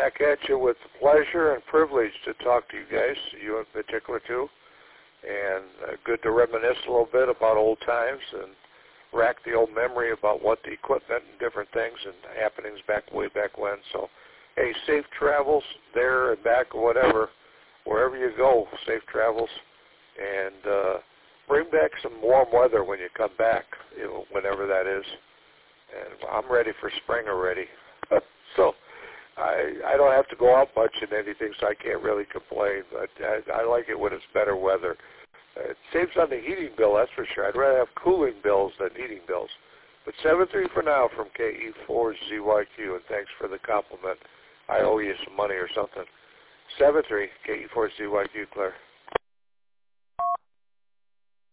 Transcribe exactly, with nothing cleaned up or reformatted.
back at you with pleasure and privilege to talk to you guys, you in particular too, and uh, good to reminisce a little bit about old times and rack the old memory about what the equipment and different things and happenings back way back when. So, hey, safe travels there and back or whatever, wherever you go, safe travels, and uh, bring back some warm weather when you come back, you know, whenever that is. And I'm ready for spring already. So I I don't have to go out much in anything, so I can't really complain. But I, I like it when it's better weather. Uh, it saves on the heating bill, that's for sure. I'd rather have cooling bills than heating bills. But seven three for now from K E four Z Y Q, and thanks for the compliment. I owe you some money or something. seven three K E four Z Y Q, Claire.